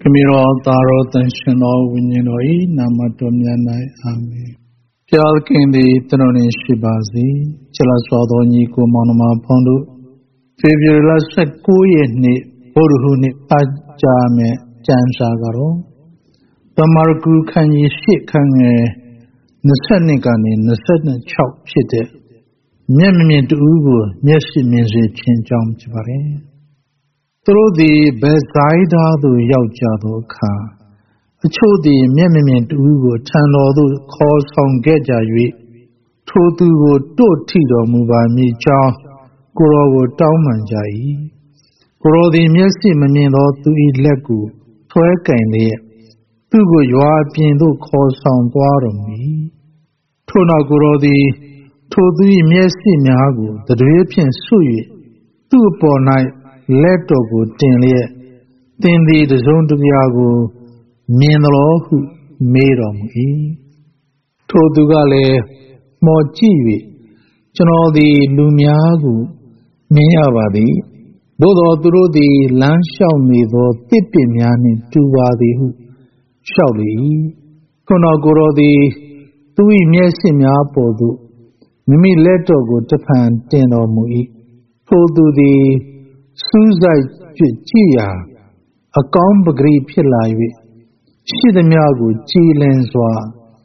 Kamiro Taro Tanshino Winyinoi Namatomyanai Amen. Jalkindi Troni Shibazi, Chelaswadoni Kumonoma Pondu, Fibula Sakuye Boruhuni Pajame Jansagaro, Tamarku Kanyi Shikange, Nasanikani, Nasana Chop Shite, Nyamit Ugu, Nyesi Minzi Chinjam Chibare. Through the Bezaida do Yaujado Ka, a chodi Memimint Ugo, Tanodu calls on Gejawi, Todu do Tido Mubami Ja, Goro Daumanjai, Goro the Messi Mamino to eat Legu, Toekane, Tugo Yua Pindo calls on Guarami, Tona Goro the Todu Messi Miago, the European Sui, 2 night. Let go tinly, tinly the zone to Yago, Minolo made on me. Todugale, Mochivi, Chano the Lumiago, Miavadi, both through the land shall me though Tipimiani to Wadi who shall be. Konagoro the Tui Mesimia Podu, Mimi let go Japan ten or Mui, Todu the Suzai Chia, a comb grape live, Shidamiago, Chilenswa,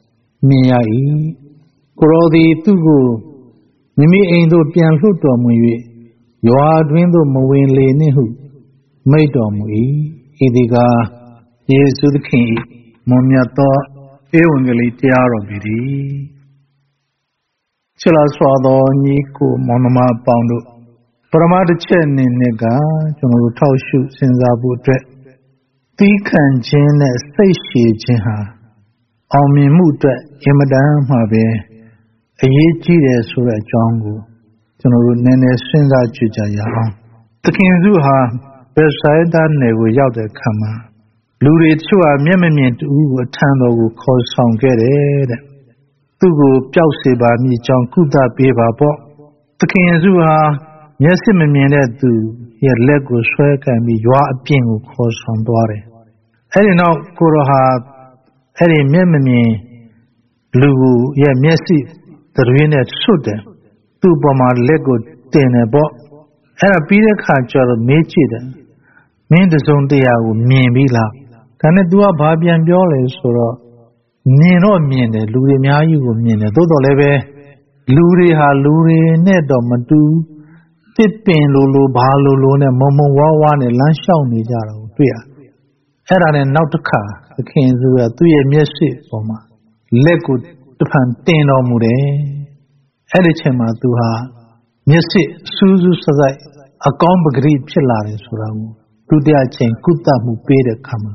Miai, Corodi Tugu, Mimi Endo Pianhuto Mui, you are dwindle Mowin Lenihu, Maidom, Idiga, yes to the king, Momiato, Evangeli Tiarobidi. Chilaswado Niku Monoma Pondo. Paramada Chen in Nega, General Taushu, Sinzabu Dret. Deacon Jin as Sashi Jiha. Almi Mutra, Imadam Habe. A Yeji Sura Jangu. General Nene Sinza Jujaya. The King Zuha, beside that Nego Yauda Kama. Luri Chua Memimint Uwa Tando will call some get it. Tugu Piausiba Mi John Kuda Beba Bo. The King Zuha. Yes, I mean that do your leg will swag and be your being will cause some body. Any now, Kuroha, any memory, Lugu, yeah, Messi, the ruin at Suda, 2 bomber Lego dinner bot, and a beer catcher of Mechida. Mean the zone they are with me and Mila. Can it do a Babi and Bioles or Nino mean it, Luri Miayu will mean it, Dodo Leve, Luri ha Luri, Nedo Madu. Tipping Lulu, Balulu, and Momo Wawan and Lanshao Nijaro, Pia. Era and Nautica, the kings who are 2 years for my Lego Japan Teno Mure. Edichema to her, Messi, Suzu Sazai, a comb great Pilaris for them. To their chain, Kutamu Pede Kama.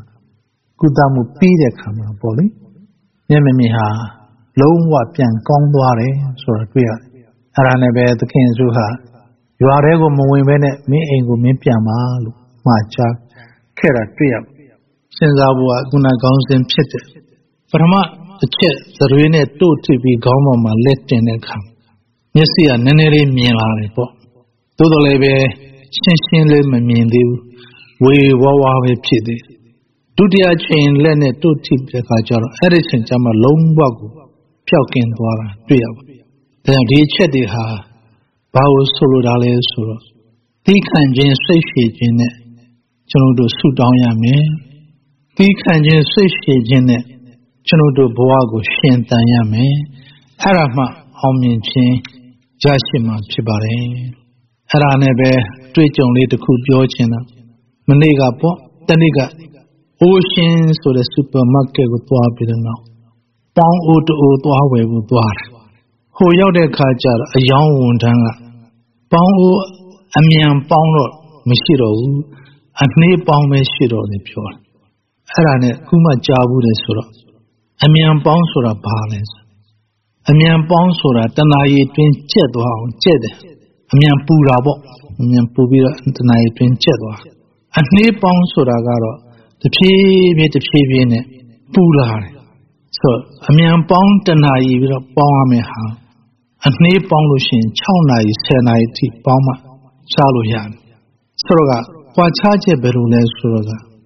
Kutamu Pede Kama, Polly. Yemimiha, Long Wapian Kongware, so a queer. Aranebe, the kings who are. You are able to move in it, me and go me piama, Macha, Kera Tria. Since I was going to go and pit it. From the chit, the ruin it to be gone my left in the camp. You see a nenere meal. To the lebe, Shinshin mean you, we wawa pit it. To the chain, lend it to tip the Kajar, Edison Jama long wago, Piokin Dwara, Tria. Then reach it her. Bao solo dale solo. Deacon Jin Sashi Jin it. Chanodo Sudan Yame. Deacon Jin Sashi Jin it. Chanodo Boago Shentan Yame. Arama Homin Chin Jashima Chibare. Aranebe, Twitchon Little Kubiocina. Maniga Po, Taniga. Oceans to the supermarket with Tuabidano. Pong Uto Tuawe with Tuar. Who yelled a kajar a young wound. Pongo, a mean pongo, Mishiro, and knee pong Mishiro the pure. Arane, Kuma Jabu de Sura. A mean bonsura balance. A mean bonsura, Tanai twin Jedwa, Jed. A mean Purabo, a mean Pubira, and Tanai twin Jedwa. And knee bonsura garo, the pea made the pea in it, Pular. So, a mean pong Tanai with a pong. And knee Ponglushin, Chowna is Senai Poma, Chaluyan. Soroga, Quachaje Berule Soroga.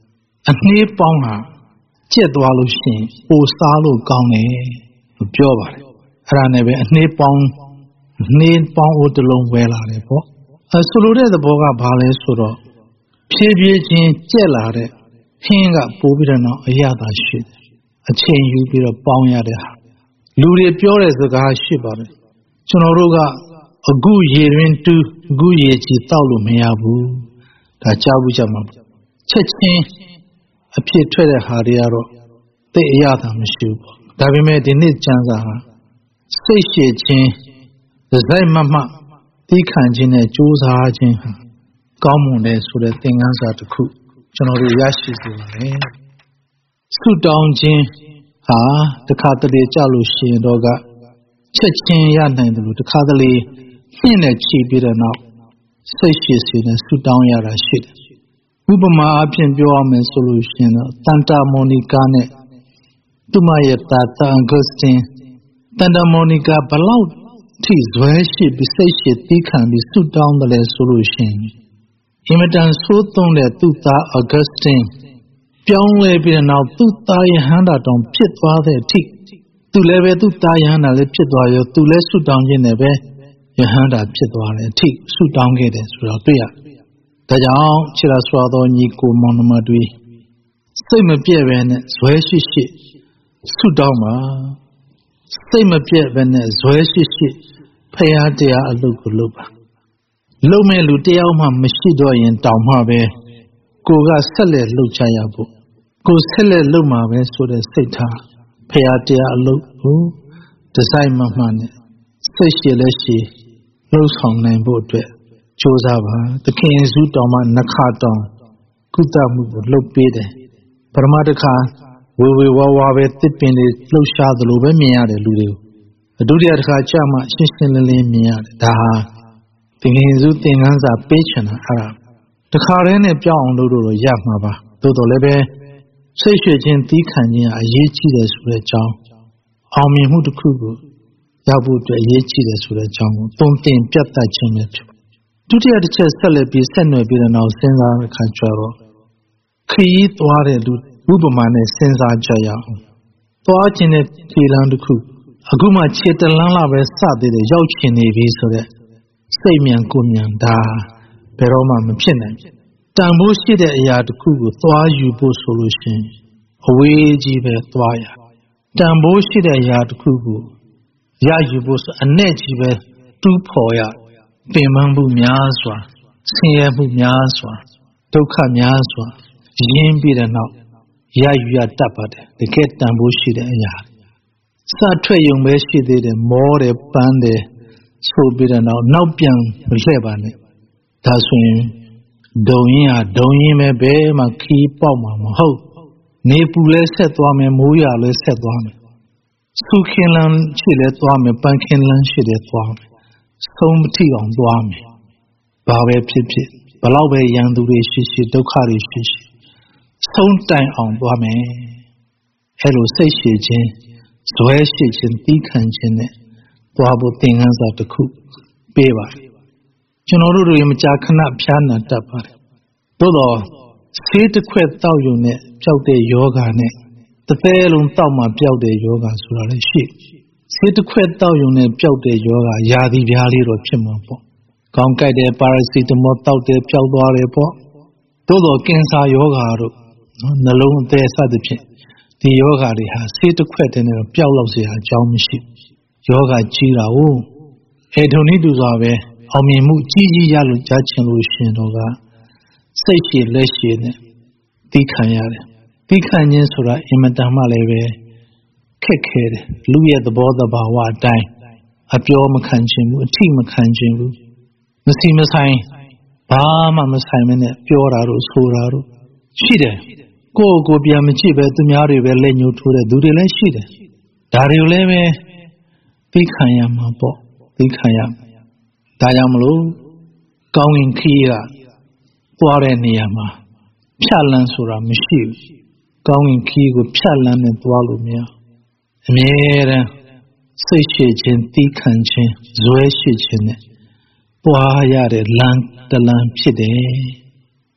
အနှေးပေါင်းဟာကျက်သွားလို့ရှိရင်ပိုစားလို့ကောင်းတယ်လို့ပြောပါတယ်အဲ့ဒါနဲ့ပဲအနှေးပေါင်းအိုးတစ်လုံးဝဲလာတယ်ပေါ့ဆိုလိုတဲ့သဘောကဘာလဲဆိုတော့ဖြည်းဖြည်းချင်းကျက်လာတဲ့ဟင်းကပိုးပြီးတော့အရသာရှိတယ်အချိန်ယူပြီးတော့ပေါင်းရတဲ့ဟာလူတွေပြောတဲ့စကားရှိပါတယ်ကျွန်တော်တို့ကအခုရေတွင်တူးအခုရေချီတောက်လို့မရဘူးဒါကြားဘူးကြမှာချက်ချင်းအဖြစ်ထွက်တဲ့ဟာတွေကတော့သိအရသာမရှိဘူးပေါ့ဒါပေမဲ့ဒီနေ့ကျမ်းစာဟာစိတ်ရှည်ခြင်းဇိုက်မမသိခံခြင်းနဲ့ကြိုးစားခြင်းဟာကောင်းမွန်တယ်ဆိုတဲ့သင်ခန်းစာတစ်ခုကျွန်တော်တို့ရရှိစေပါမယ်ဆုတောင်းခြင်းဟာတခါတလေကြလို့ရှိရင်တော့ကချက်ချင်းရနိုင်တယ်လို့တခါတလေနှင်းနဲ့ချီပြီးတဲ့နောက်စိတ်ရှည်စေတဲ့ဆုတောင်းရတာရှိတယ်ဥပမာအဖြစ်ပြောရမယ်ဆိုလို့ရှိရင်တော့တန်တာမော်နီကာနဲ့သူမရဲ့တာတာအဂတ်စတင်တန်တာမော်နီကာဘလောက်ထိဇွဲရှိပြီးစိတ်ရှည်သိခံပြီးဆုတောင်းတယ်လဲဆိုလို့ရှိရင်အင်မတန်ဆိုးသွန်းတဲ့သူ့သားအဂတ်စတင်ပြောင်းလဲပြီးတဲ့နောက်သူ့သားရဲ့ဟန္တာတောင်ဖြစ်သွားတဲ့အထိသူလည်းပဲသူ့သားယဟန္တာလည်းဖြစ်သွားရောသူလည်းဆုတောင်းခြင်းနဲ့ပဲယဟန္တာဖြစ်သွားတယ်အထိဆုတောင်းခဲ့တယ်ဆိုတော့တွေ့ရဒါကြောင့်ခြေတော်စွာသောညီကိုမောင်နှမတွေစိတ်မပြည့်ပဲနဲ့ဇွဲရှိရှိဆုတောင်းပါစိတ်မပြည့်ပဲနဲ့ဇွဲရှိရှိဖရာတရားအလုပ်ကိုလုပ်ပါလုပ်မဲ့လူတယောက်မှမရှိတော့ရင်တောင်မှပဲကိုကဆက်လက်လုပ်ချရဖို့ကိုဆက်လက်လုပ်မှာပဲဆိုတဲ့စိတ်ထားဖရာတရားအလုပ်ကိုဒီဇိုင်းမှနဲ့စိတ်ရှည်လက်ရှည်လှုပ်ဆောင်နိုင်ဖို့အတွက်ကြိုးစားပါသခင်ယေရှုတော်မှာနှခါတောင်ကုသမှုကိုလုပ်ပေးတယ်ပရမတ္တခါဝေဝါဝါပဲတစ်ပင်တွေလှုပ်ရှားသလိုပဲမြင်ရတယ်လူတွေကိုဒုတိယတစ်ခါကြာမှရှင်းရှင်းလင်းလင်းမြင်ရတယ်ဒါဟာသခင်ယေရှုသင်ခန်းစာပေးချင်တာအဲ့ဒါတခါတည်းနဲ့ပြောင်းအောင်လုပ်လို့ရမှာပါသို့တော်လည်းပဲစိတ်ရွှေခြင်းသီးခံခြင်းအရေးကြီးတယ်ဆိုတဲ့အကြောင်းအောင်မြင်မှုတစ်ခုကိုရောက်ဖို့အတွက်အရေးကြီးတယ်ဆိုတဲ့အကြောင်းကိုသုံးသင်ပြတ်သားခြင်းနဲ့ဖြစ်ဒုတိယတစ်ချက်ဆက်လက်ပြီးဆက်နွယ်ပြီးတဲ့နောက်စဉ်းစားတဲ့အခါကျတော့ခရီးသွားတဲ့လူဥပမာနဲ့စဉ်းစားကြရအောင်သွားခြင်းတဲ့ခြေလမ်းတစ်ခုအခုမှခြေတလန်းလာပဲစသေးတယ်ရောက်ချင်နေပြီဆိုတဲ့စိတ်မြန်ကိုမြန်ဒါဘယ်တော့မှမဖြစ်နိုင်တန်ဖိုးရှိတဲ့အရာတစ်ခုကိုသွားယူဖို့ဆိုလို့ရှိရင်အဝေးကြီးပဲသွားရတန်ဖိုးရှိတဲ့အရာတစ်ခုကိုရယူဖို့ဆိုအနဲ့ကြီးပဲတူးဖော်ရပင်ပန်းမှုများစွာဆင်းရဲမှုများစွာဒုက္ခများစွာရင်းပြီးတဲ့နောက်ရယူရတတ်ပါတယ်တကယ်တန်ဖိုးရှိတဲ့အရာစထွက်ရုံပဲရှိသေးတယ်မောတယ်ပန်းတယ်ဆိုပြီးတဲ့နောက်ပြန်မလှည့်ပါနဲ့ဒါဆိုရင်ဒုံရင်ပဲဘယ်မှခီးပေါက်မှာမဟုတ်နေပူလဲဆက်သွားမယ်မိုးရွာလဲဆက်သွားမယ်ဆုခင်းလန်းရှိလဲသွားမယ်ပန်းခင်းလန်းရှိလဲသွားမယ်ဆုံးမထိအောင်သွားမယ်ဘာပဲဖြစ်ဖြစ်ဘလောက်ပဲရန်သူတွေရှိရှိဒုက္ခတွေရှိရှိဆုံးတိုင်အောင်သွားမယ်အဲ့လိုစိတ်ရှည်ခြင်းဇွဲရှည်ခြင်းသီးခံခြင်းနဲ့သွားဖို့သင်ခန်းစာတစ်ခုပေးပါတယ်ကျွန်တော်တို့တွေမကြာခဏဖျားနာတတ်ပါတယ်သို့တော့ဆေးတစ်ခွက်တောက်ယူနဲ့ပျောက်တဲ့ယောဂါနဲ့တစ်သေးလုံးတောက်မှပျောက်တဲ့ယောဂါဆိုတာလည်းရှိဆေးတစ်ခွက်တောက်ယူနဲ့ပျောက်တဲ့ယောဂါယာတိပြားလေးတော့ဖြစ်မှာပေါ့ခေါင်းကိုက်တဲ့ပါရာစီတမောတောက်တဲ့ပျောက်သွားတယ်ပေါ့သို့တော့ကင်ဆာယောဂါတို့နှလုံးအသေးစသဖြင့်ဒီယောဂါတွေဟာဆေးတစ်ခွက်တည်းနဲ့တော့ပျောက်လောက်เสียအကြောင်းမရှိယောဂါကြီးတာဟုတ်ထုံနည်းတူစွာပဲအောင်မြင်မှုကြီးကြီးရလို့ကြားချင်လို့ရှင်တော့ကစိတ်ရှည်လက်ရှည်နဲ့သိခံရတယ်သိခံခြင်းဆိုတာအင်မတန်မှလည်းပဲခက်ခဲတယ်လူရဲ့သဘောတဘာဝအတိုင်းအပြောမခံခြင်းဘူးအထိမခံခြင်းဘူးမစီမဆိုင်ဘာမှမဆိုင်မနဲ့ပြောတာတို့ဆိုတာတို့ရှိတယ်ကိုယ့်ကိုပြန်မကြည့်ပဲသူများတွေပဲလက်ညှိုးထိုးတဲ့သူတွေလည်းရှိတယ်ဒါတွေကိုလည်းပဲသိခံရမှာပေါ့သိခံရဒါကြောင့်မလို့ကောင်းရင်ခီးကသွားတဲ့နေရာမှာဖြတ်လန်းဆိုတာမရှိဘူးကောင်းရင်ခီးကိုဖြတ်လန်းနဲ့သွားလို့မရအမြဲတမ်းစိတ်ရှည်ခြင်းသီးခံခြင်းဇွဲရှည်ခြင်းနဲ့သွားရတဲ့လမ်းတလမ်းဖြစ်တယ်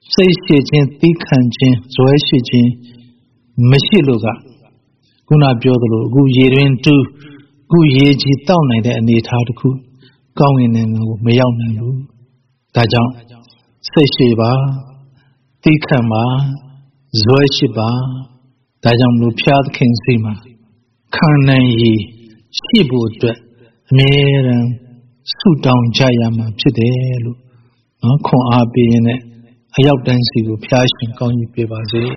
စိတ်ရှိခြင်းသီးခံခြင်းဇွဲရှိခြင်းမရှိလို့ကခုနပြောသလိုအခုရေတွင်တူးအခုရေကြီးတောက်နိုင်တဲ့အနေအထားတစ်ခုကောင်းကင်နိုင်ငံကိုမရောက်နိုင်ဘူးဒါကြောင့်စိတ်ရှိပါသီးခံပါဇွဲရှိပါဒါကြောင့်မလို့ဖျားသခင်စီမှာခံနိုင်ရည်ရှိဖို့အတွက်အမြဲတမ်းဆုတောင်းကြရမှာဖြစ်တယ်လို့ခွန်အားပေးရင်းနဲ့အရောက်တန်းစီကိုဖျားရှင်ကောင်းကြီးပေးပါစေ